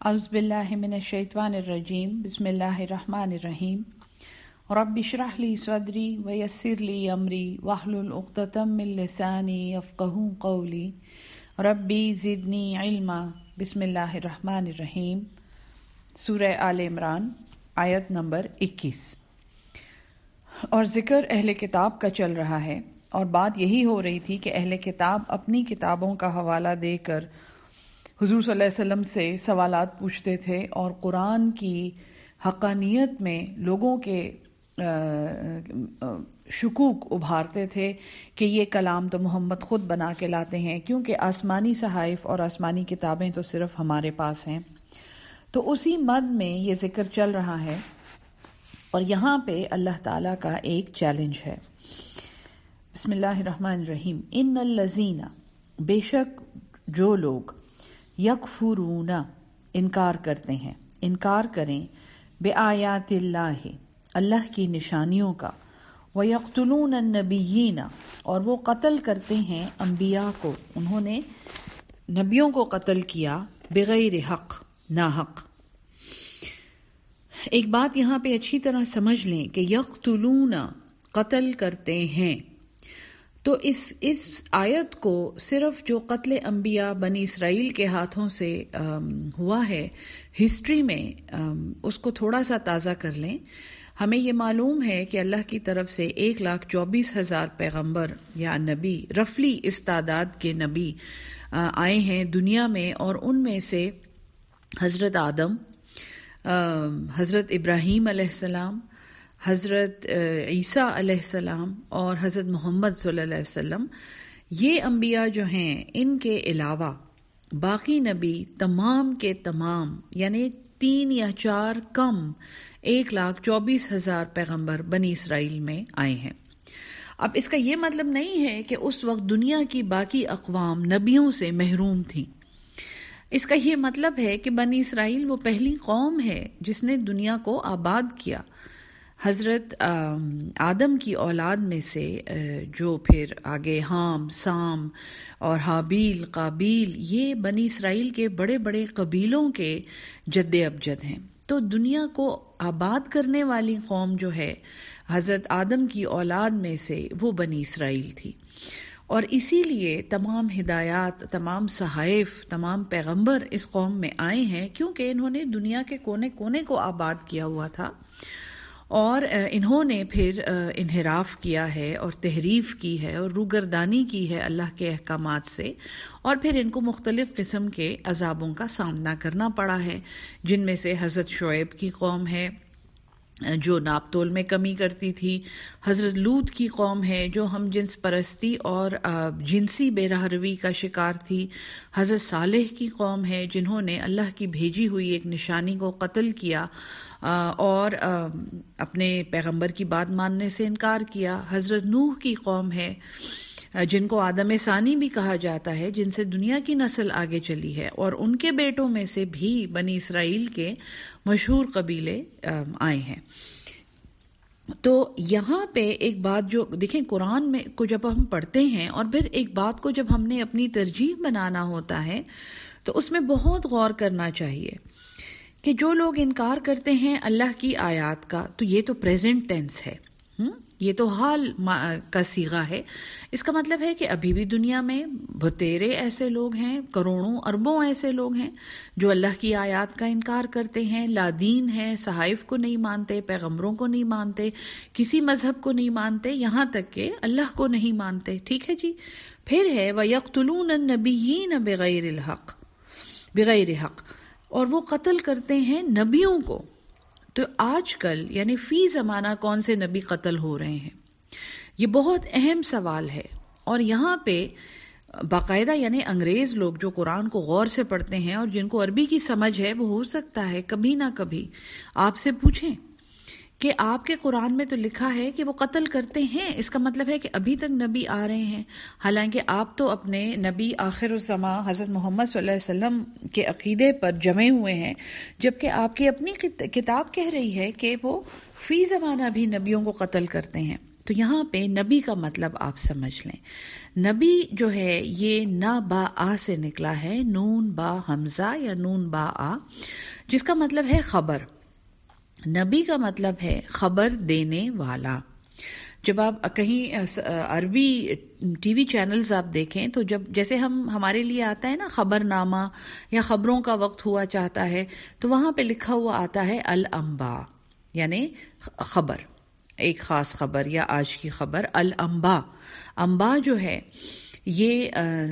اعوذ باللہ من الشیطان الرجیم بسم اللہ الرحمن الرحیم رب اشرح لی صدری ویسر لی امری واحلل عقدۃ من لسانی یفقہوا قولی ربی زدنی علما۔ بسم اللہ الرحمن الرحیم۔ سورہ آل عمران آیت نمبر 21۔ اور ذکر اہل کتاب کا چل رہا ہے، اور بات یہی ہو رہی تھی کہ اہل کتاب اپنی کتابوں کا حوالہ دے کر حضور صلی اللہ علیہ وسلم سے سوالات پوچھتے تھے، اور قرآن کی حقانیت میں لوگوں کے شکوک ابھارتے تھے کہ یہ کلام تو محمد خود بنا کے لاتے ہیں، کیونکہ آسمانی صحائف اور آسمانی کتابیں تو صرف ہمارے پاس ہیں۔ تو اسی مد میں یہ ذکر چل رہا ہے، اور یہاں پہ اللہ تعالیٰ کا ایک چیلنج ہے۔ بسم اللہ الرحمن الرحیم۔ ان الذین، بے شک جو لوگ، یکفرون، انکار کرتے ہیں، انکار کریں، بآیات اللہ، اللہ کی نشانیوں کا، ویقتلون النبیین، اور وہ قتل کرتے ہیں انبیاء کو، انہوں نے نبیوں کو قتل کیا، بغیر حق، ناحق۔ ایک بات یہاں پہ اچھی طرح سمجھ لیں کہ یقتلون، قتل کرتے ہیں، تو اس آیت کو صرف جو قتل انبیاء بنی اسرائیل کے ہاتھوں سے ہوا ہے ہسٹری میں، اس کو تھوڑا سا تازہ کر لیں۔ ہمیں یہ معلوم ہے کہ اللہ کی طرف سے 1,24,000 پیغمبر یا نبی، رفلی اس تعداد کے نبی آئے ہیں دنیا میں، اور ان میں سے حضرت آدم، حضرت ابراہیم علیہ السلام، حضرت عیسیٰ علیہ السلام اور حضرت محمد صلی اللہ علیہ وسلم، یہ انبیاء جو ہیں، ان کے علاوہ باقی نبی تمام کے تمام، یعنی 3 یا 4 کم، 1,24,000 پیغمبر بنی اسرائیل میں آئے ہیں۔ اب اس کا یہ مطلب نہیں ہے کہ اس وقت دنیا کی باقی اقوام نبیوں سے محروم تھیں۔ اس کا یہ مطلب ہے کہ بنی اسرائیل وہ پہلی قوم ہے جس نے دنیا کو آباد کیا۔ حضرت آدم کی اولاد میں سے جو پھر آگے حام، سام اور حابیل، قابیل، یہ بنی اسرائیل کے بڑے بڑے قبیلوں کے جد ابجد ہیں۔ تو دنیا کو آباد کرنے والی قوم جو ہے حضرت آدم کی اولاد میں سے، وہ بنی اسرائیل تھی، اور اسی لیے تمام ہدایات، تمام صحائف، تمام پیغمبر اس قوم میں آئے ہیں، کیونکہ انہوں نے دنیا کے کونے کونے کو آباد کیا ہوا تھا، اور انہوں نے پھر انحراف کیا ہے اور تحریف کی ہے اور روگردانی کی ہے اللہ کے احکامات سے، اور پھر ان کو مختلف قسم کے عذابوں کا سامنا کرنا پڑا ہے، جن میں سے حضرت شعیب کی قوم ہے جو ناپ تول میں کمی کرتی تھی، حضرت لوط کی قوم ہے جو ہم جنس پرستی اور جنسی بے رہروی کا شکار تھی، حضرت صالح کی قوم ہے جنہوں نے اللہ کی بھیجی ہوئی ایک نشانی کو قتل کیا اور اپنے پیغمبر کی بات ماننے سے انکار کیا، حضرت نوح کی قوم ہے جن کو آدم ثانی بھی کہا جاتا ہے، جن سے دنیا کی نسل آگے چلی ہے، اور ان کے بیٹوں میں سے بھی بنی اسرائیل کے مشہور قبیلے آئے ہیں۔ تو یہاں پہ ایک بات جو دیکھیں، قرآن میں کو جب ہم پڑھتے ہیں اور پھر ایک بات کو جب ہم نے اپنی ترجیح بنانا ہوتا ہے، تو اس میں بہت غور کرنا چاہیے کہ جو لوگ انکار کرتے ہیں اللہ کی آیات کا، تو یہ تو پریزنٹ ٹینس ہے، یہ تو حال کا صیغہ ہے۔ اس کا مطلب ہے کہ ابھی بھی دنیا میں بتیرے ایسے لوگ ہیں، کروڑوں اربوں ایسے لوگ ہیں جو اللہ کی آیات کا انکار کرتے ہیں، لادین ہیں، صحائف کو نہیں مانتے، پیغمبروں کو نہیں مانتے، کسی مذہب کو نہیں مانتے، یہاں تک کہ اللہ کو نہیں مانتے۔ ٹھیک ہے جی۔ پھر ہے وَيَقْتُلُونَ النَّبِيِّينَ بغیر حق، اور وہ قتل کرتے ہیں نبیوں کو۔ تو آج کل یعنی فی زمانہ کون سے نبی قتل ہو رہے ہیں؟ یہ بہت اہم سوال ہے، اور یہاں پہ باقاعدہ یعنی انگریز لوگ جو قرآن کو غور سے پڑھتے ہیں اور جن کو عربی کی سمجھ ہے، وہ ہو سکتا ہے کبھی نہ کبھی آپ سے پوچھیں کہ آپ کے قرآن میں تو لکھا ہے کہ وہ قتل کرتے ہیں، اس کا مطلب ہے کہ ابھی تک نبی آ رہے ہیں، حالانکہ آپ تو اپنے نبی آخر الزماں حضرت محمد صلی اللہ علیہ وسلم کے عقیدے پر جمے ہوئے ہیں، جبکہ آپ کی اپنی کتاب کہہ رہی ہے کہ وہ فی زمانہ بھی نبیوں کو قتل کرتے ہیں۔ تو یہاں پہ نبی کا مطلب آپ سمجھ لیں. نبی جو ہے یہ نا با آ سے نکلا ہے، نون با حمزہ یا نون با آ، جس کا مطلب ہے خبر. نبی کا مطلب ہے خبر دینے والا. جب آپ کہیں عربی ٹی وی چینلز آپ دیکھیں تو جب جیسے ہمارے لیے آتا ہے نا خبر نامہ یا خبروں کا وقت ہوا چاہتا ہے، تو وہاں پہ لکھا ہوا آتا ہے الانباء، یعنی خبر، ایک خاص خبر یا آج کی خبر. الانباء، انباء جو ہے یہ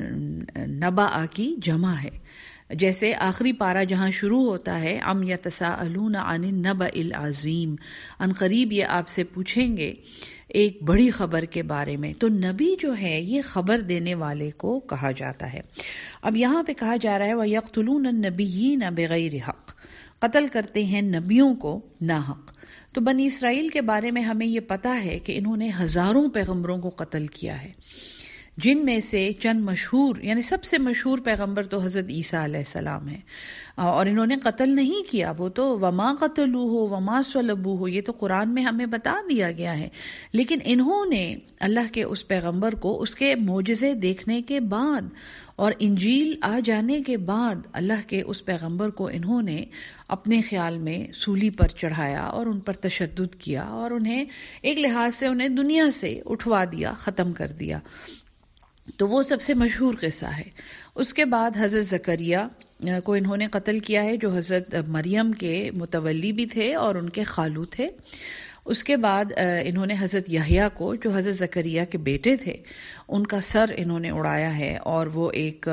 نبأ کی جمع ہے. جیسے آخری پارہ جہاں شروع ہوتا ہے ام یتساءلون عن النبأ العظیم، ان قریب یہ آپ سے پوچھیں گے ایک بڑی خبر کے بارے میں. تو نبی جو ہے یہ خبر دینے والے کو کہا جاتا ہے. اب یہاں پہ کہا جا رہا ہے وَيَقْتُلُونَ النَّبِيِّينَ بِغَيْرِ حق، قتل کرتے ہیں نبیوں کو ناحق. تو بنی اسرائیل کے بارے میں ہمیں یہ پتا ہے کہ انہوں نے ہزاروں پیغمبروں کو قتل کیا ہے، جن میں سے چند مشہور، یعنی سب سے مشہور پیغمبر تو حضرت عیسیٰ علیہ السلام ہیں، اور انہوں نے قتل نہیں کیا. وہ تو وما قتلوہ وما صلبوہ، یہ تو قرآن میں ہمیں بتا دیا گیا ہے. لیکن انہوں نے اللہ کے اس پیغمبر کو اس کے معجزے دیکھنے کے بعد اور انجیل آ جانے کے بعد اللہ کے اس پیغمبر کو انہوں نے اپنے خیال میں سولی پر چڑھایا اور ان پر تشدد کیا اور انہیں ایک لحاظ سے انہیں دنیا سے اٹھوا دیا، ختم کر دیا. تو وہ سب سے مشہور قصہ ہے. اس کے بعد حضرت زکریا کو انہوں نے قتل کیا ہے، جو حضرت مریم کے متولی بھی تھے اور ان کے خالو تھے. اس کے بعد انہوں نے حضرت یحییٰ کو، جو حضرت زکریا کے بیٹے تھے، ان کا سر انہوں نے اڑایا ہے. اور وہ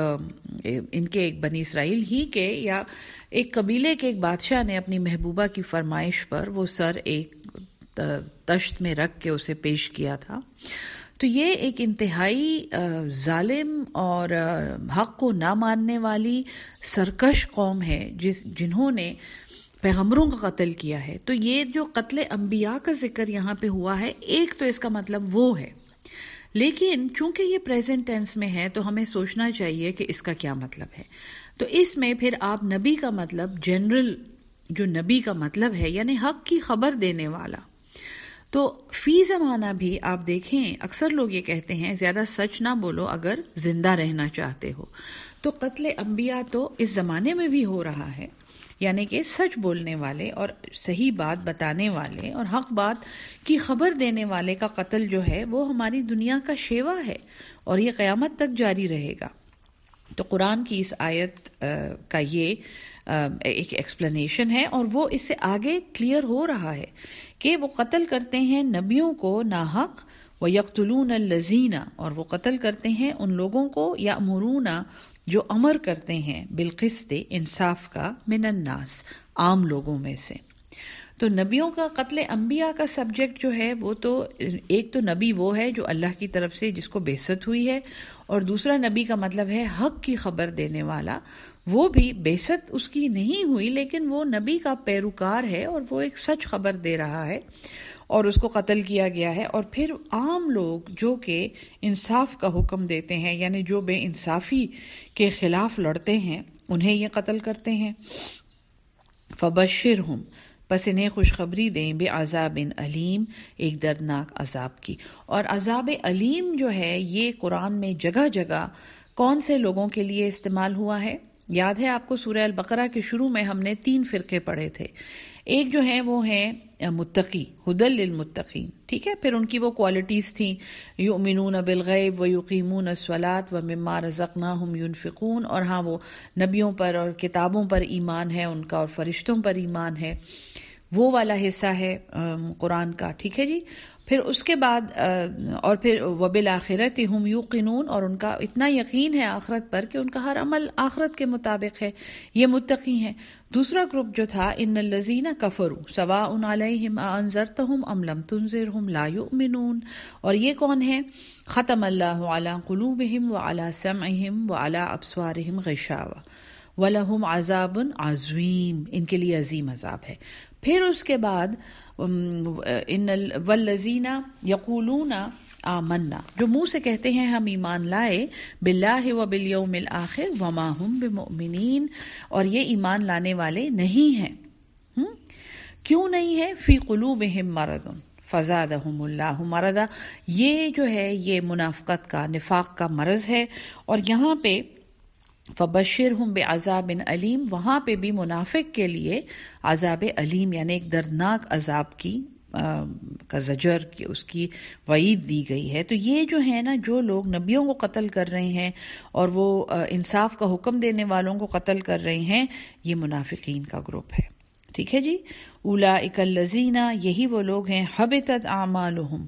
ان کے ایک بنی اسرائیل ہی کے یا ایک قبیلے کے ایک بادشاہ نے اپنی محبوبہ کی فرمائش پر وہ سر ایک تشت میں رکھ کے اسے پیش کیا تھا. تو یہ ایک انتہائی ظالم اور حق کو نہ ماننے والی سرکش قوم ہے جنہوں نے پیغمبروں کا قتل کیا ہے. تو یہ جو قتل انبیاء کا ذکر یہاں پہ ہوا ہے، ایک تو اس کا مطلب وہ ہے، لیکن چونکہ یہ پریزنٹ ٹینس میں ہے تو ہمیں سوچنا چاہیے کہ اس کا کیا مطلب ہے. تو اس میں پھر آپ نبی کا مطلب جنرل جو نبی کا مطلب ہے، یعنی حق کی خبر دینے والا. تو فی زمانہ بھی آپ دیکھیں اکثر لوگ یہ کہتے ہیں زیادہ سچ نہ بولو اگر زندہ رہنا چاہتے ہو. تو قتل انبیاء تو اس زمانے میں بھی ہو رہا ہے، یعنی کہ سچ بولنے والے اور صحیح بات بتانے والے اور حق بات کی خبر دینے والے کا قتل جو ہے وہ ہماری دنیا کا شیوا ہے اور یہ قیامت تک جاری رہے گا. تو قرآن کی اس آیت کا یہ ایک ایکسپلینیشن ہے، اور وہ اس سے آگے کلیئر ہو رہا ہے کہ وہ قتل کرتے ہیں نبیوں کو ناحق. وَيَقْتُلُونَ الَّذِينَ، اور وہ قتل کرتے ہیں ان لوگوں کو یأمرون جو امر کرتے ہیں بالقسط، انصاف کا، من الناس، عام لوگوں میں سے. تو نبیوں کا قتل انبیاء کا سبجیکٹ جو ہے وہ تو ایک تو نبی وہ ہے جو اللہ کی طرف سے جس کو بعثت ہوئی ہے، اور دوسرا نبی کا مطلب ہے حق کی خبر دینے والا. وہ بھی بعثت اس کی نہیں ہوئی لیکن وہ نبی کا پیروکار ہے اور وہ ایک سچ خبر دے رہا ہے اور اس کو قتل کیا گیا ہے. اور پھر عام لوگ جو کہ انصاف کا حکم دیتے ہیں، یعنی جو بے انصافی کے خلاف لڑتے ہیں، انہیں یہ قتل کرتے ہیں. فبشرہم، پس انہیں خوشخبری دیں، بعذاب علیم، ایک دردناک عذاب کی. اور عذاب علیم جو ہے یہ قرآن میں جگہ جگہ کون سے لوگوں کے لیے استعمال ہوا ہے؟ یاد ہے آپ کو سورہ البقرہ کے شروع میں ہم نے 3 فرقے پڑھے تھے. ایک جو ہیں وہ ہیں متقی، ہدی للمتقین، ٹھیک ہے. پھر ان کی وہ کوالٹیز تھیں، یؤمنون بالغیب ویقیمون الصلاۃ ومما رزقناہم ینفقون. اور ہاں وہ نبیوں پر اور کتابوں پر ایمان ہے ان کا اور فرشتوں پر ایمان ہے، وہ والا حصہ ہے قرآن کا، ٹھیک ہے جی. پھر اس کے بعد اور پھر وبالآخرۃ ہم یوقنون، اور ان کا اتنا یقین ہے آخرت پر کہ ان کا ہر عمل آخرت کے مطابق ہے، یہ متقی ہیں. دوسرا گروپ جو تھا ان الذین کفروا سواء علیہم اانذرتہم ام لم تنذرہم لا یؤمنون. اور یہ کون ہیں؟ ختم اللہ علی قلوبہم وعلی سمعہم وعلی ابصارہم غشاوہ وَلَهُمْ عَذَابٌ عَظِيمٌ، ان کے لیے عظیم عذاب ہے. پھر اس کے بعد وَالَّذِينَ يَقُولُونَ آمَنَّا، جو منہ سے کہتے ہیں ہم ایمان لائے، بِاللَّهِ وَبِالْيَوْمِ الْآخِرِ وَمَا هُمْ بِمُؤْمِنِينَ، اور یہ ایمان لانے والے نہیں ہیں. کیوں نہیں ہے؟ فِي قُلُوبِهِمْ مَرَضٌ فزادہم اللہ مرضا، یہ جو ہے یہ منافقت کا، نفاق کا مرض ہے۔ اور یہاں پہ فبشرہم بعذاب علیم، وہاں پہ بھی منافق کے لیے عذاب علیم یعنی ایک دردناک عذاب کا زجر کی، اس کی وعید دی گئی ہے۔ تو یہ جو ہے نا، جو لوگ نبیوں کو قتل کر رہے ہیں اور وہ انصاف کا حکم دینے والوں کو قتل کر رہے ہیں، یہ منافقین کا گروپ ہے۔ ٹھیک ہے جی، اولئک الذین، یہی وہ لوگ ہیں، حبطت اعمالہم،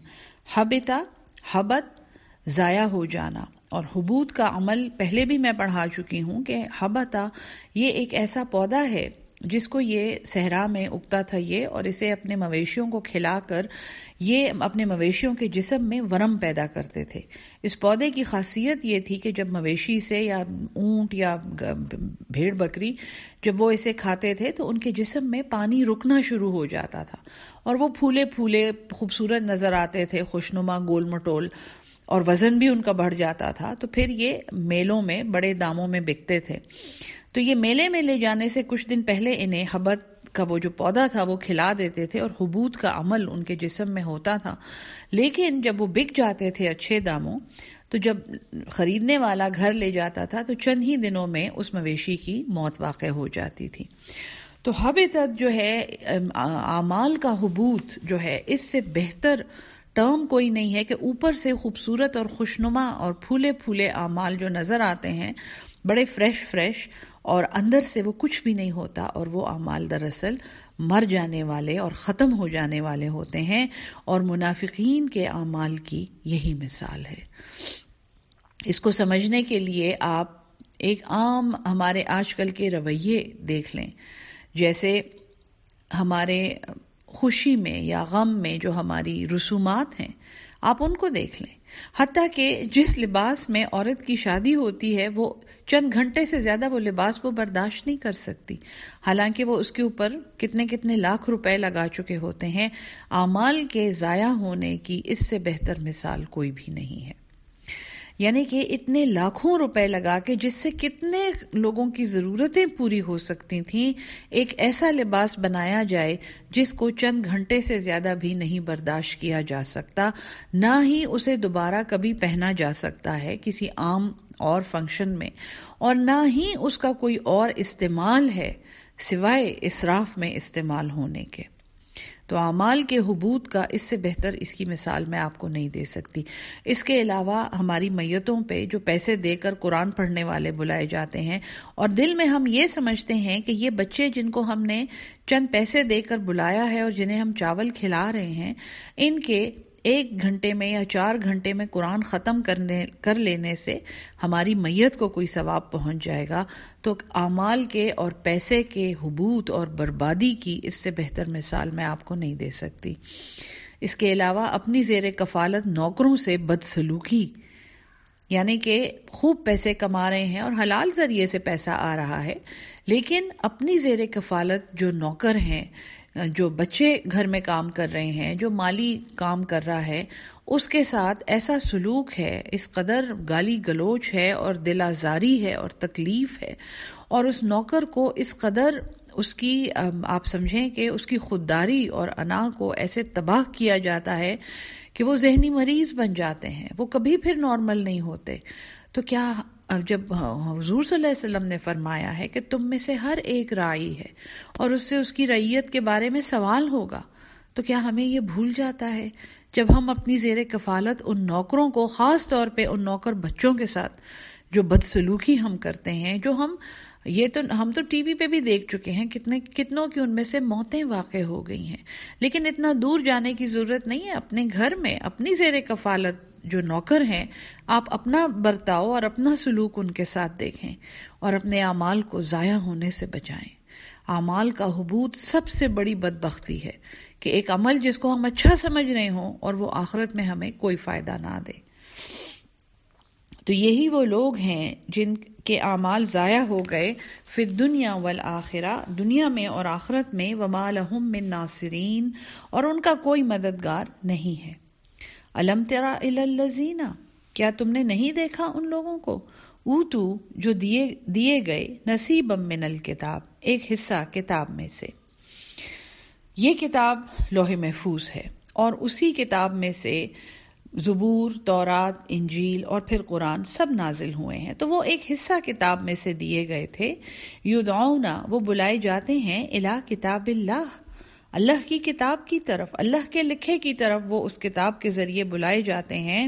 حبت ضائع ہو جانا، اور حبوط کا عمل پہلے بھی میں پڑھا چکی ہوں کہ حبتا یہ ایک ایسا پودا ہے جس کو یہ صحرا میں اگتا تھا یہ، اور اسے اپنے مویشیوں کو کھلا کر یہ اپنے مویشیوں کے جسم میں ورم پیدا کرتے تھے۔ اس پودے کی خاصیت یہ تھی کہ جب مویشی سے یا اونٹ یا بھیڑ بکری جب وہ اسے کھاتے تھے تو ان کے جسم میں پانی رکنا شروع ہو جاتا تھا، اور وہ پھولے پھولے خوبصورت نظر آتے تھے، خوشنما، گول مٹول، اور وزن بھی ان کا بڑھ جاتا تھا۔ تو پھر یہ میلوں میں بڑے داموں میں بکتے تھے۔ تو یہ میلے میں لے جانے سے کچھ دن پہلے انہیں حبت کا وہ جو پودا تھا وہ کھلا دیتے تھے، اور حبوط کا عمل ان کے جسم میں ہوتا تھا۔ لیکن جب وہ بک جاتے تھے اچھے داموں، تو جب خریدنے والا گھر لے جاتا تھا تو چند ہی دنوں میں اس مویشی کی موت واقع ہو جاتی تھی۔ تو حبطت جو ہے اعمال کا حبوط جو ہے، اس سے بہتر ٹرم کوئی نہیں ہے کہ اوپر سے خوبصورت اور خوشنما اور پھولے پھولے اعمال جو نظر آتے ہیں بڑے فریش اور اندر سے وہ کچھ بھی نہیں ہوتا، اور وہ اعمال دراصل مر جانے والے اور ختم ہو جانے والے ہوتے ہیں۔ اور منافقین کے اعمال کی یہی مثال ہے۔ اس کو سمجھنے کے لیے آپ ایک عام ہمارے آج کل کے رویے دیکھ لیں، جیسے ہمارے خوشی میں یا غم میں جو ہماری رسومات ہیں، آپ ان کو دیکھ لیں۔ حتیٰ کہ جس لباس میں عورت کی شادی ہوتی ہے، وہ چند گھنٹے سے زیادہ وہ لباس وہ برداشت نہیں کر سکتی، حالانکہ وہ اس کے اوپر کتنے لاکھ روپے لگا چکے ہوتے ہیں۔ اعمال کے ضائع ہونے کی اس سے بہتر مثال کوئی بھی نہیں ہے۔ یعنی کہ اتنے لاکھوں روپے لگا کے جس سے کتنے لوگوں کی ضرورتیں پوری ہو سکتی تھیں، ایک ایسا لباس بنایا جائے جس کو چند گھنٹے سے زیادہ بھی نہیں برداشت کیا جا سکتا، نہ ہی اسے دوبارہ کبھی پہنا جا سکتا ہے کسی عام اور فنکشن میں، اور نہ ہی اس کا کوئی اور استعمال ہے سوائے اسراف میں استعمال ہونے کے۔ تو اعمال کے حبوط کا اس سے بہتر اس کی مثال میں آپ کو نہیں دے سکتی۔ اس کے علاوہ ہماری میتوں پہ جو پیسے دے کر قرآن پڑھنے والے بلائے جاتے ہیں، اور دل میں ہم یہ سمجھتے ہیں کہ یہ بچے جن کو ہم نے چند پیسے دے کر بلایا ہے اور جنہیں ہم چاول کھلا رہے ہیں، ان کے 1 گھنٹے میں یا 4 گھنٹے میں قرآن ختم کر لینے سے ہماری میت کو کوئی ثواب پہنچ جائے گا۔ تو اعمال کے اور پیسے کے حبوط اور بربادی کی اس سے بہتر مثال میں آپ کو نہیں دے سکتی۔ اس کے علاوہ اپنی زیر کفالت نوکروں سے بدسلوکی، یعنی کہ خوب پیسے کما رہے ہیں اور حلال ذریعے سے پیسہ آ رہا ہے، لیکن اپنی زیر کفالت جو نوکر ہیں، جو بچے گھر میں کام کر رہے ہیں، جو مالی کام کر رہا ہے، اس کے ساتھ ایسا سلوک ہے، اس قدر گالی گلوچ ہے اور دل آزاری ہے اور تکلیف ہے، اور اس نوکر کو اس قدر اس کی آپ سمجھیں کہ اس کی خودداری اور انا کو ایسے تباہ کیا جاتا ہے کہ وہ ذہنی مریض بن جاتے ہیں، وہ کبھی پھر نارمل نہیں ہوتے۔ تو کیا جب حضور صلی اللہ علیہ وسلم نے فرمایا ہے کہ تم میں سے ہر ایک راعی ہے اور اس سے اس کی رعیت کے بارے میں سوال ہوگا، تو کیا ہمیں یہ بھول جاتا ہے جب ہم اپنی زیر کفالت ان نوکروں کو، خاص طور پہ ان نوکر بچوں کے ساتھ جو بدسلوکی ہم کرتے ہیں، جو ہم تو ٹی وی پہ بھی دیکھ چکے ہیں، کتنوں کی ان میں سے موتیں واقع ہو گئی ہیں، لیکن اتنا دور جانے کی ضرورت نہیں ہے۔ اپنے گھر میں اپنی زیر کفالت جو نوکر ہیں، آپ اپنا برتاؤ اور اپنا سلوک ان کے ساتھ دیکھیں اور اپنے اعمال کو ضائع ہونے سے بچائیں۔ اعمال کا حبوط سب سے بڑی بدبختی ہے کہ ایک عمل جس کو ہم اچھا سمجھ رہے ہوں اور وہ آخرت میں ہمیں کوئی فائدہ نہ دے۔ تو یہی وہ لوگ ہیں جن کے اعمال ضائع ہو گئے فی الدنیا والآخرہ، دنیا میں اور آخرت میں، وما لہم من ناصرین، اور ان کا کوئی مددگار نہیں ہے۔ الم تر الی الذین، کیا تم نے نہیں دیکھا ان لوگوں کو، اوتو جو دیے گئے، نصیبا من الکتاب، ایک حصہ کتاب میں سے۔ یہ کتاب لوح محفوظ ہے، اور اسی کتاب میں سے زبور، تورات، انجیل اور پھر قرآن سب نازل ہوئے ہیں۔ تو وہ ایک حصہ کتاب میں سے دیے گئے تھے۔ یدعون، وہ بلائے جاتے ہیں، الی کتاب اللہ، اللہ کی کتاب کی طرف، اللہ کے لکھے کی طرف وہ اس کتاب کے ذریعے بلائے جاتے ہیں،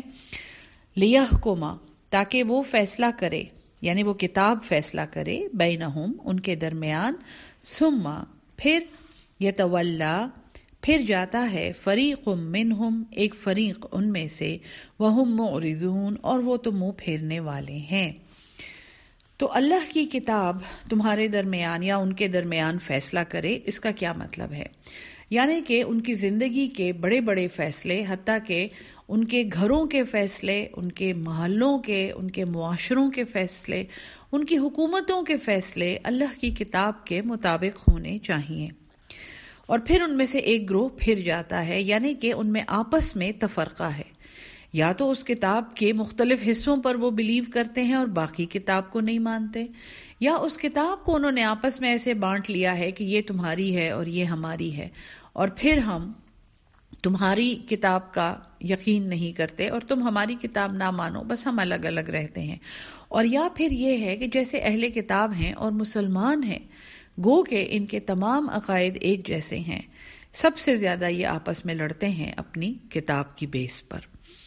لیحکم، تاکہ وہ فیصلہ کرے، یعنی وہ کتاب فیصلہ کرے، بینہم، ان کے درمیان، ثم، پھر، یتولا، پھر جاتا ہے، فریق منہم، ایک فریق ان میں سے، وہم معرضون، اور وہ تو منہ پھیرنے والے ہیں۔ تو اللہ کی کتاب تمہارے درمیان یا ان کے درمیان فیصلہ کرے، اس کا کیا مطلب ہے؟ یعنی کہ ان کی زندگی کے بڑے بڑے فیصلے، حتیٰ کہ ان کے گھروں کے فیصلے، ان کے محلوں کے، ان کے معاشروں کے فیصلے، ان کی حکومتوں کے فیصلے اللہ کی کتاب کے مطابق ہونے چاہیے۔ اور پھر ان میں سے ایک گروہ پھر جاتا ہے، یعنی کہ ان میں آپس میں تفرقہ ہے، یا تو اس کتاب کے مختلف حصوں پر وہ بلیو کرتے ہیں اور باقی کتاب کو نہیں مانتے، یا اس کتاب کو انہوں نے آپس میں ایسے بانٹ لیا ہے کہ یہ تمہاری ہے اور یہ ہماری ہے، اور پھر ہم تمہاری کتاب کا یقین نہیں کرتے اور تم ہماری کتاب نہ مانو، بس ہم الگ الگ رہتے ہیں۔ اور یا پھر یہ ہے کہ جیسے اہل کتاب ہیں اور مسلمان ہیں، گو کہ ان کے تمام عقائد ایک جیسے ہیں، سب سے زیادہ یہ آپس میں لڑتے ہیں اپنی کتاب کی بیس پر۔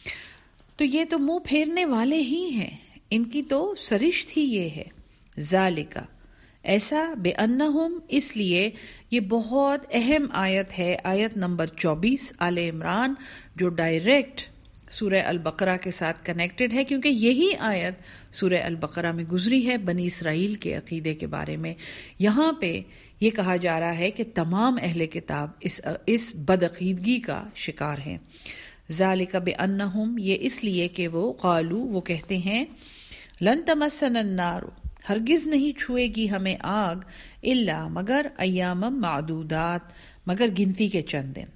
تو یہ تو منہ پھیرنے والے ہی ہیں، ان کی تو سرشت ہی یہ ہے۔ ذالکا، ایسا، بے انہم، اس لیے یہ بہت اہم آیت ہے، آیت نمبر 24 آل عمران، جو ڈائریکٹ سورہ البقرہ کے ساتھ کنیکٹڈ ہے، کیونکہ یہی آیت سورہ البقرہ میں گزری ہے بنی اسرائیل کے عقیدے کے بارے میں۔ یہاں پہ یہ کہا جا رہا ہے کہ تمام اہل کتاب اس بدعقیدگی کا شکار ہیں۔ ذالک بانہم، یہ اس لیے کہ وہ قالو، وہ کہتے ہیں، لن تمسنا النار، ہرگز نہیں چھوئے گی ہمیں آگ، الا، مگر، ایام معدودات، مگر گنتی کے چند دن۔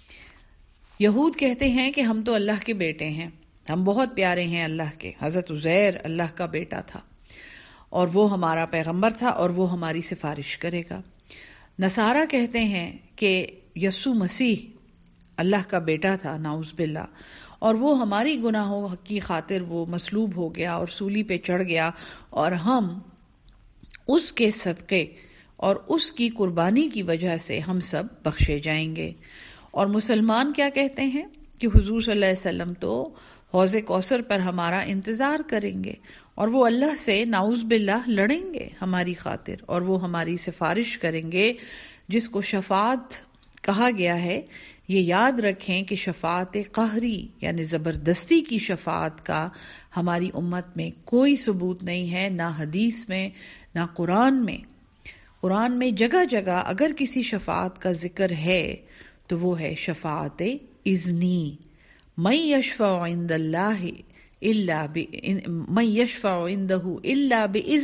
یہود کہتے ہیں کہ ہم تو اللہ کے بیٹے ہیں، ہم بہت پیارے ہیں اللہ کے، حضرت عزیر اللہ کا بیٹا تھا اور وہ ہمارا پیغمبر تھا اور وہ ہماری سفارش کرے گا۔ نصارہ کہتے ہیں کہ یسوع مسیح اللہ کا بیٹا تھا، نعوذ باللہ، اور وہ ہماری گناہوں کی خاطر وہ مصلوب ہو گیا اور سولی پہ چڑھ گیا، اور ہم اس کے صدقے اور اس کی قربانی کی وجہ سے ہم سب بخشے جائیں گے۔ اور مسلمان کیا کہتے ہیں کہ حضور صلی اللہ علیہ وسلم تو حوض کوثر پر ہمارا انتظار کریں گے اور وہ اللہ سے نعوذ باللہ لڑیں گے ہماری خاطر، اور وہ ہماری سفارش کریں گے، جس کو شفاعت کہا گیا ہے۔ یہ یاد رکھیں کہ شفاعت قہری یعنی زبردستی کی شفاعت کا ہماری امت میں کوئی ثبوت نہیں ہے، نہ حدیث میں نہ قرآن میں۔ قرآن میں جگہ جگہ اگر کسی شفاعت کا ذکر ہے تو وہ ہے شفاعت اذنی، من یشفع عند اللہ الا من یشفع عندہ الا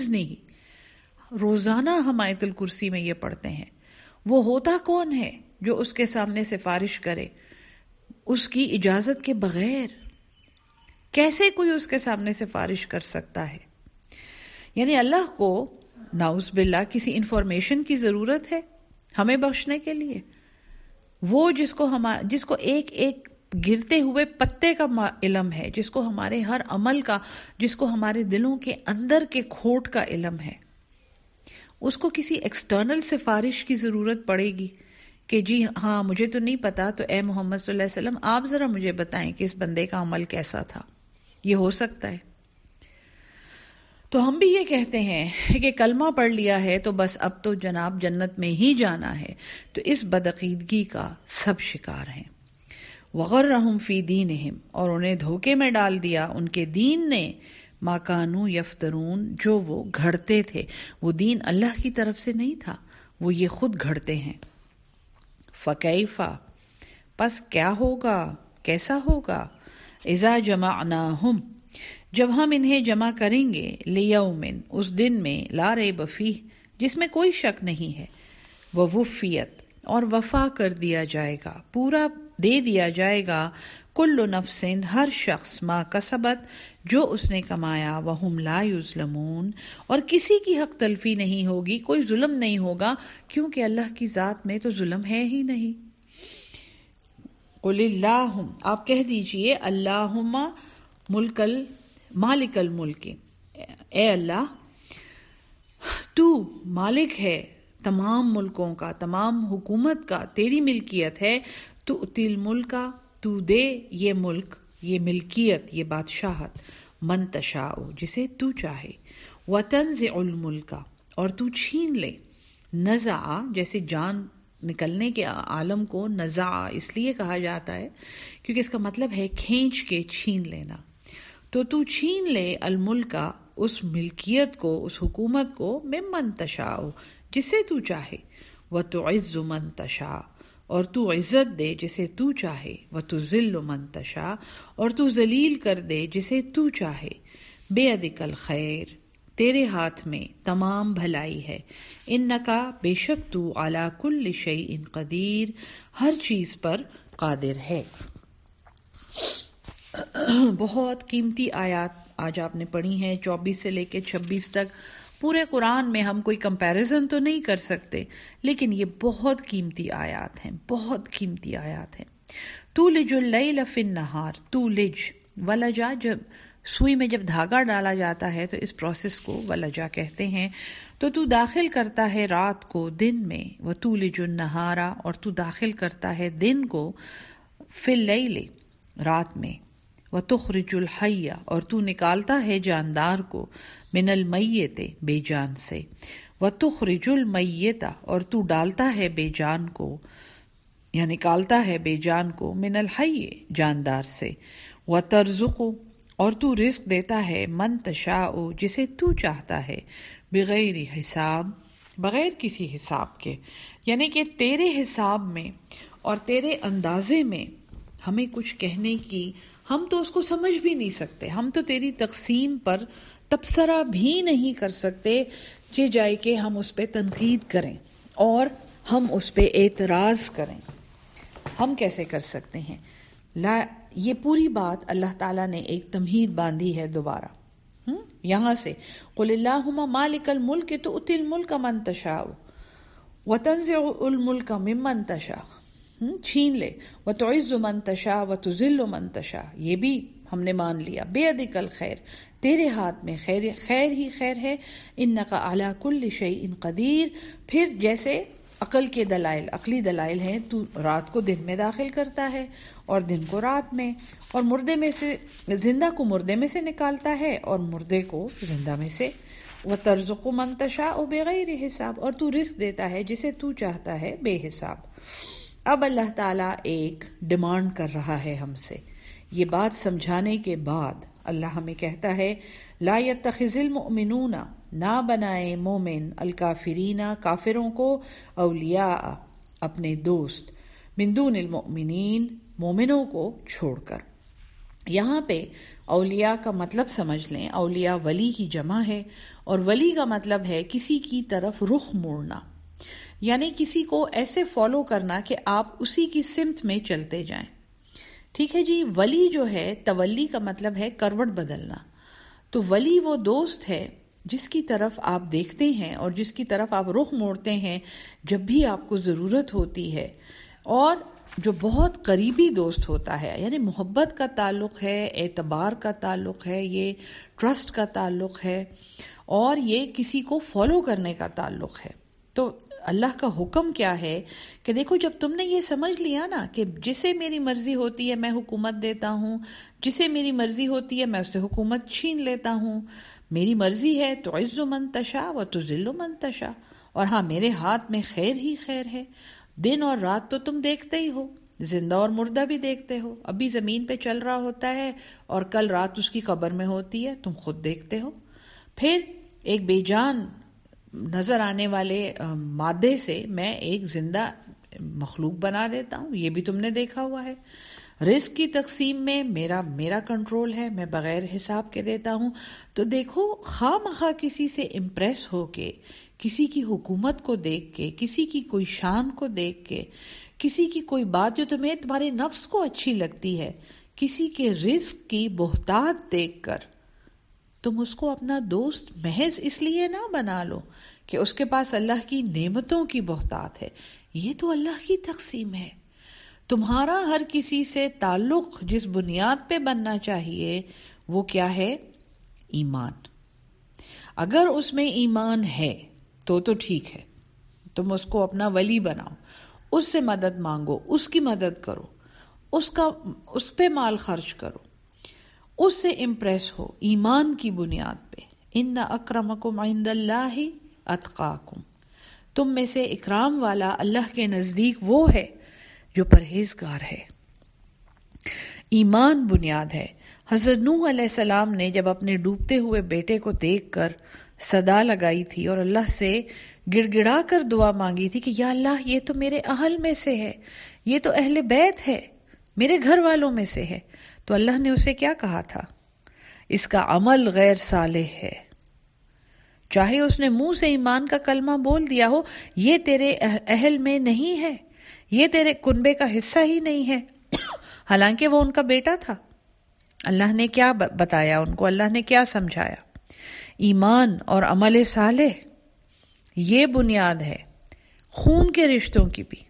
باذنہ۔ روزانہ ہم آیت الکرسی میں یہ پڑھتے ہیں۔ وہ ہوتا کون ہے جو اس کے سامنے سفارش کرے اس کی اجازت کے بغیر؟ کیسے کوئی اس کے سامنے سفارش کر سکتا ہے؟ یعنی اللہ کو نعوذ باللہ کسی انفارمیشن کی ضرورت ہے ہمیں بخشنے کے لیے؟ وہ جس کو ایک ایک گرتے ہوئے پتے کا علم ہے، جس کو ہمارے ہر عمل کا، جس کو ہمارے دلوں کے اندر کے کھوٹ کا علم ہے، اس کو کسی ایکسٹرنل سفارش کی ضرورت پڑے گی کہ جی ہاں مجھے تو نہیں پتا، تو اے محمد صلی اللہ علیہ وسلم آپ ذرا مجھے بتائیں کہ اس بندے کا عمل کیسا تھا؟ یہ ہو سکتا ہے؟ تو ہم بھی یہ کہتے ہیں کہ کلمہ پڑھ لیا ہے تو بس اب تو جناب جنت میں ہی جانا ہے، تو اس بدعقیدگی کا سب شکار ہیں۔ وغرہم فی دینہم، اور انہیں دھوکے میں ڈال دیا ان کے دین نے، ما کانوا یفترون، جو وہ گھڑتے تھے۔ وہ دین اللہ کی طرف سے نہیں تھا، وہ یہ خود گھڑتے ہیں۔ فکیفا، پس کیا ہوگا، کیسا ہوگا، اذا جمعناہم، جب ہم انہیں جمع کریں گے، لیومن، اس دن میں، لا ریب فیہ، جس میں کوئی شک نہیں ہے، ووفیت، اور وفا کر دیا جائے گا، پورا دے دیا جائے گا، کل نفس، ہر شخص، ما کسبت، جو اس نے کمایا، وہم لا یظلمون، اور کسی کی حق تلفی نہیں ہوگی، کوئی ظلم نہیں ہوگا، کیونکہ اللہ کی ذات میں تو ظلم ہے ہی نہیں۔ قل اللہم، آپ کہہ دیجئے اللہم مالک الملک، اے اللہ تو مالک ہے تمام ملکوں کا، تمام حکومت کا، تیری ملکیت ہے. تو تل ملک، تو دے یہ ملک، یہ ملکیت، یہ بادشاہت، من تشاء، جسے تو چاہے، وتنزع الملک، اور تو چھین لے. نزع جیسے جان نکلنے کے عالم کو نزع اس لیے کہا جاتا ہے کیونکہ اس کا مطلب ہے کھینچ کے چھین لینا. تو چھین لے الملک، اس ملکیت کو، اس حکومت کو، ممن تشاء، جسے تو چاہے، وتعز من تشاء، اور تو عزت دے جسے تو چاہے، وتذل من تشاء، اور تو ذلیل کر دے جسے تو چاہے. بیدک الخیر، تیرے ہاتھ میں تمام بھلائی ہے. انکا، بے شک تو، علی کل شیء قدیر، ہر چیز پر قادر ہے. بہت قیمتی آیات آج آپ نے پڑھی ہیں، 24 سے لے کے 26 تک. پورے قرآن میں ہم کوئی کمپیریزن تو نہیں کر سکتے، لیکن یہ بہت قیمتی آیات ہیں، بہت قیمتی آیات ہیں. تولج اللیل فی النہار، تولج، ولجا، جب سوئی میں جب دھاگا ڈالا جاتا ہے تو اس پروسیس کو ولجا کہتے ہیں. تو داخل کرتا ہے رات کو دن میں، وتولج النہار، اور تو داخل کرتا ہے دن کو، فی اللیل، رات میں، وتخرج الحی، اور تو نکالتا ہے جاندار کو، من المیت، بے جان سے، وتخرج المیت، اور تو ڈالتا ہے بے جان کو یا نکالتا ہے بے جان کو، من الحی، جاندار سے، وترزق، اور تو رزق دیتا ہے، من تشاء، جسے تو چاہتا ہے، بغیر حساب، بغیر کسی حساب کے. یعنی کہ تیرے حساب میں اور تیرے اندازے میں ہمیں کچھ کہنے کی، ہم تو اس کو سمجھ بھی نہیں سکتے، ہم تو تیری تقسیم پر تبصرہ بھی نہیں کر سکتے کہ جائے کہ ہم اس پہ تنقید کریں اور ہم اس پہ اعتراض کریں. ہم کیسے کر سکتے ہیں؟ یہ پوری بات اللہ تعالیٰ نے ایک تمہید باندھی ہے دوبارہ یہاں سے. قل اللہم مالک الملک تؤتی الملک من تشاء وتنزع الملک ممن تشاء، چھین لے، وتعز من تشاء وتذل من تشاء، یہ بھی ہم نے مان لیا. بیدک الخیر، تیرے ہاتھ میں خیر ہی خیر ہے. انکا علی کل شیء قدیر، پھر جیسے عقل کے دلائل، عقلی دلائل ہیں، تو رات کو دن میں داخل کرتا ہے اور دن کو رات میں، اور مردے میں سے، زندہ کو مردے میں سے نکالتا ہے اور مردے کو زندہ میں سے. وترزق من تشاء بغیر حساب، اور تو رزق دیتا ہے جسے تو چاہتا ہے بے حساب. اب اللہ تعالیٰ ایک ڈیمانڈ کر رہا ہے ہم سے. یہ بات سمجھانے کے بعد اللہ ہمیں کہتا ہے، لا يتخذ المؤمنون، نہ بنائے مومن، الکافرین، کافروں کو، اولیاء، اپنے دوست، من دون المؤمنین، مومنوں کو چھوڑ کر. یہاں پہ اولیاء کا مطلب سمجھ لیں، اولیاء ولی کی جمع ہے، اور ولی کا مطلب ہے کسی کی طرف رخ موڑنا، یعنی کسی کو ایسے فالو کرنا کہ آپ اسی کی سمت میں چلتے جائیں. ٹھیک ہے جی. ولی جو ہے، تولی کا مطلب ہے کروٹ بدلنا. تو ولی وہ دوست ہے جس کی طرف آپ دیکھتے ہیں اور جس کی طرف آپ رخ موڑتے ہیں جب بھی آپ کو ضرورت ہوتی ہے، اور جو بہت قریبی دوست ہوتا ہے، یعنی محبت کا تعلق ہے، اعتبار کا تعلق ہے، یہ ٹرسٹ کا تعلق ہے، اور یہ کسی کو فالو کرنے کا تعلق ہے. تو اللہ کا حکم کیا ہے کہ دیکھو، جب تم نے یہ سمجھ لیا نا کہ جسے میری مرضی ہوتی ہے میں حکومت دیتا ہوں، جسے میری مرضی ہوتی ہے میں اسے حکومت چھین لیتا ہوں، میری مرضی ہے تو عز من تشاء و تذل من تشاء، اور ہاں میرے ہاتھ میں خیر ہی خیر ہے. دن اور رات تو تم دیکھتے ہی ہو، زندہ اور مردہ بھی دیکھتے ہو، ابھی زمین پہ چل رہا ہوتا ہے اور کل رات اس کی قبر میں ہوتی ہے، تم خود دیکھتے ہو. پھر ایک بے جان نظر آنے والے مادے سے میں ایک زندہ مخلوق بنا دیتا ہوں، یہ بھی تم نے دیکھا ہوا ہے. رزق کی تقسیم میں میرا کنٹرول ہے، میں بغیر حساب کے دیتا ہوں. تو دیکھو، خواہ مخواہ کسی سے امپریس ہو کے، کسی کی حکومت کو دیکھ کے، کسی کی کوئی شان کو دیکھ کے، کسی کی کوئی بات جو تمہارے نفس کو اچھی لگتی ہے، کسی کے رزق کی بہتات دیکھ کر تم اس کو اپنا دوست محض اس لیے نہ بنا لو کہ اس کے پاس اللہ کی نعمتوں کی بہتات ہے. یہ تو اللہ کی تقسیم ہے. تمہارا ہر کسی سے تعلق جس بنیاد پہ بننا چاہیے وہ کیا ہے؟ ایمان۔ اگر اس میں ایمان ہے تو ٹھیک ہے، تم اس کو اپنا ولی بناؤ، اس سے مدد مانگو، اس کی مدد کرو، اس پہ مال خرچ کرو، اس سے امپریس ہو ایمان کی بنیاد پہ۔ ان اکرمکم عند اللہ اتقاکم، تم میں سے اکرام والا اللہ کے نزدیک وہ ہے جو پرہیزگار ہے۔ ایمان بنیاد ہے۔ حضرت نوح علیہ السلام نے جب اپنے ڈوبتے ہوئے بیٹے کو دیکھ کر صدا لگائی تھی اور اللہ سے گڑ گڑا کر دعا مانگی تھی کہ یا اللہ یہ تو میرے اہل میں سے ہے، یہ تو اہل بیت ہے، میرے گھر والوں میں سے ہے، تو اللہ نے اسے کیا کہا تھا؟ اس کا عمل غیر صالح ہے۔ چاہے اس نے منہ سے ایمان کا کلمہ بول دیا ہو، یہ تیرے اہل میں نہیں ہے، یہ تیرے کنبے کا حصہ ہی نہیں ہے، حالانکہ وہ ان کا بیٹا تھا۔ اللہ نے کیا بتایا ان کو؟ اللہ نے کیا سمجھایا؟ ایمان اور عمل صالح، یہ بنیاد ہے خون کے رشتوں کی بھی۔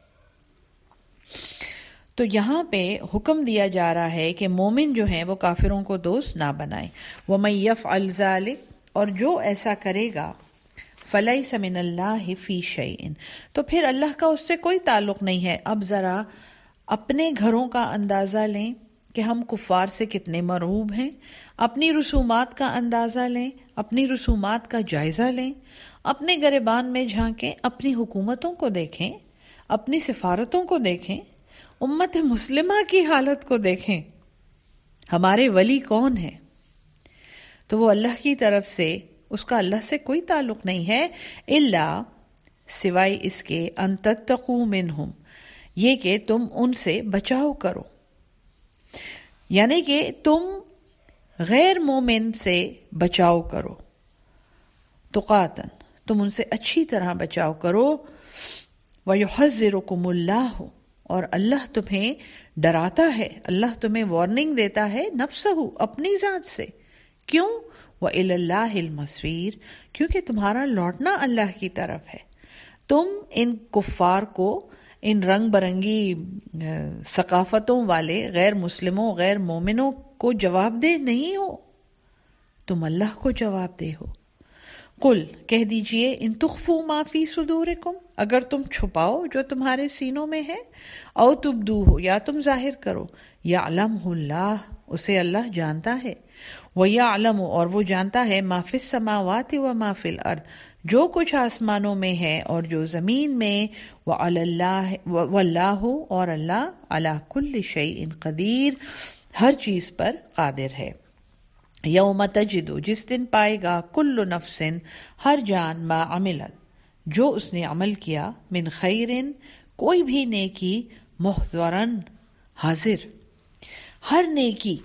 تو یہاں پہ حکم دیا جا رہا ہے کہ مومن جو ہیں وہ کافروں کو دوست نہ بنائیں۔ وَمَن يَفْعَلْ ذَلِكَ، اور جو ایسا کرے گا، فَلَيْسَ مِنَ اللَّهِ فِي شَيْءٍ، تو پھر اللہ کا اس سے کوئی تعلق نہیں ہے۔ اب ذرا اپنے گھروں کا اندازہ لیں کہ ہم کفار سے کتنے مرعوب ہیں، اپنی رسومات کا اندازہ لیں، اپنی رسومات کا جائزہ لیں، اپنے گریبان میں جھانکیں، اپنی حکومتوں کو دیکھیں، اپنی سفارتوں کو دیکھیں، امت مسلمہ کی حالت کو دیکھیں۔ ہمارے ولی کون ہیں؟ تو وہ اللہ کی طرف سے، اس کا اللہ سے کوئی تعلق نہیں ہے، الا سوائے اس کے ان تتقوا منہم، یہ کہ تم ان سے بچاؤ کرو، یعنی کہ تم غیر مومن سے بچاؤ کرو، تقاتن، تم ان سے اچھی طرح بچاؤ کرو، وَيُحَذِّرُكُمُ اللَّهُ، اور اللہ تمہیں ڈراتا ہے، اللہ تمہیں وارننگ دیتا ہے، نفسہ، اپنی ذات سے۔ کیوں؟ وَإِلَى اللَّهِ الْمَصِيرُ، کیونکہ تمہارا لوٹنا اللہ کی طرف ہے۔ تم ان کفار کو، ان رنگ برنگی ثقافتوں والے غیر مسلموں، غیر مومنوں کو جواب دہ نہیں ہو، تم اللہ کو جواب دہ ہو۔ قل، کہہ دیجئے، ان تخفوا ما فی صدورکم، اگر تم چھپاؤ جو تمہارے سینوں میں ہے، او تبدوہ، یا تم ظاہر کرو، یعلمہ اللہ، اسے اللہ جانتا ہے، ویعلم، اور وہ جانتا ہے، ما فی السماوات و ما فی الارض، جو کچھ آسمانوں میں ہے اور جو زمین میں، واللہ، اور اللہ، علی کل شیء قدیر، ہر چیز پر قادر ہے۔ یوم تجد، جس دن پائے گا، کل نفس، ہر جان، ما عملت، جو اس نے عمل کیا، من خیر، کوئی بھی نیکی، محضرن، حاضر، ہر نیکی،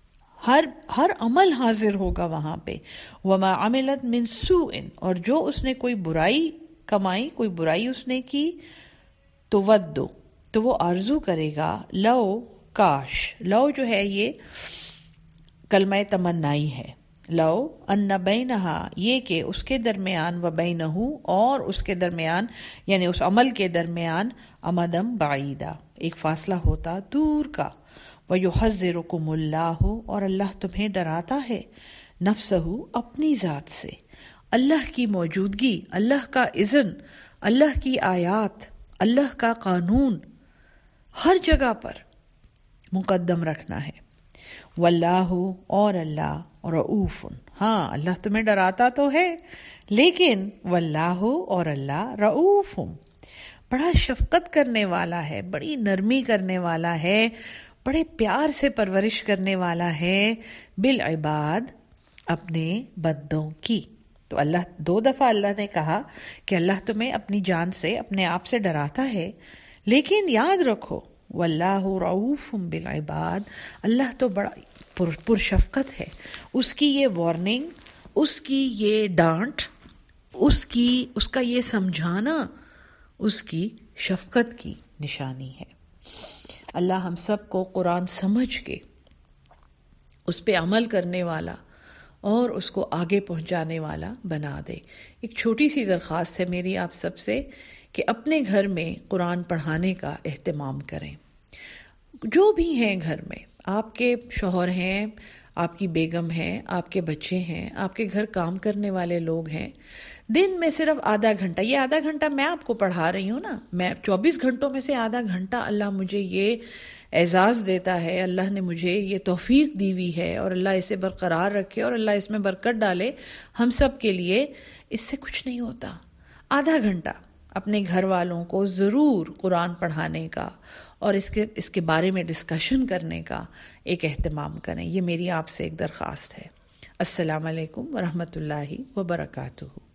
ہر عمل حاضر ہوگا وہاں پہ، وما عملت من سوء، اور جو اس نے کوئی برائی کمائی، کوئی برائی اس نے کی، تو ودو، تو وہ آرزو کرے گا، لو، کاش، لو جو ہے یہ کلمہ تمنائی ہے، لو ان بینہا، یہ کہ اس کے درمیان، و بینہو، اور اس کے درمیان، یعنی اس عمل کے درمیان، امدم بعیدہ، ایک فاصلہ ہوتا دور کا، وَيُحَذِّرُكُمُ اللَّهُ، اور اللہ تمہیں ڈراتا ہے، نفسہ، اپنی ذات سے، اللہ کی موجودگی، اللہ کا اذن، اللہ کی آیات، اللہ کا قانون ہر جگہ پر مقدم رکھنا ہے۔ واللہ، اور اللہ، رؤوف، ہاں اللہ تمہیں ڈراتا تو ہے، لیکن واللہ، اور اللہ، رؤوف، بڑا شفقت کرنے والا ہے، بڑی نرمی کرنے والا ہے، بڑے پیار سے پرورش کرنے والا ہے، بالعباد، اپنے بندوں کی۔ تو اللہ، 2 دفعہ اللہ نے کہا کہ اللہ تمہیں اپنی جان سے، اپنے آپ سے ڈراتا ہے، لیکن یاد رکھو، واللہ رؤوف بالعباد، اللہ تو بڑا پرشفقت ہے، اس کی یہ وارننگ، اس کی یہ ڈانٹ، اس کا یہ سمجھانا، اس کی شفقت کی نشانی ہے۔ اللہ ہم سب کو قرآن سمجھ کے اس پہ عمل کرنے والا اور اس کو آگے پہنچانے والا بنا دے۔ ایک چھوٹی سی درخواست ہے میری آپ سب سے کہ اپنے گھر میں قرآن پڑھانے کا اہتمام کریں. جو بھی ہیں گھر میں، آپ کے شوہر ہیں، آپ کی بیگم ہیں، آپ کے بچے ہیں، آپ کے گھر کام کرنے والے لوگ ہیں، دن میں صرف آدھا گھنٹہ، یہ آدھا گھنٹہ میں آپ کو پڑھا رہی ہوں نا، میں 24 گھنٹوں میں سے آدھا گھنٹہ اللہ مجھے یہ اعزاز دیتا ہے، اللہ نے مجھے یہ توفیق دی ہوئی ہے، اور اللہ اسے برقرار رکھے اور اللہ اس میں برکت ڈالے ہم سب کے لیے. اس سے کچھ نہیں ہوتا. آدھا گھنٹہ اپنے گھر والوں کو ضرور قرآن پڑھانے کا اور اس کے بارے میں ڈسکشن کرنے کا ایک اہتمام کریں. یہ میری آپ سے ایک درخواست ہے. السلام علیکم ورحمۃ اللہ وبرکاتہ.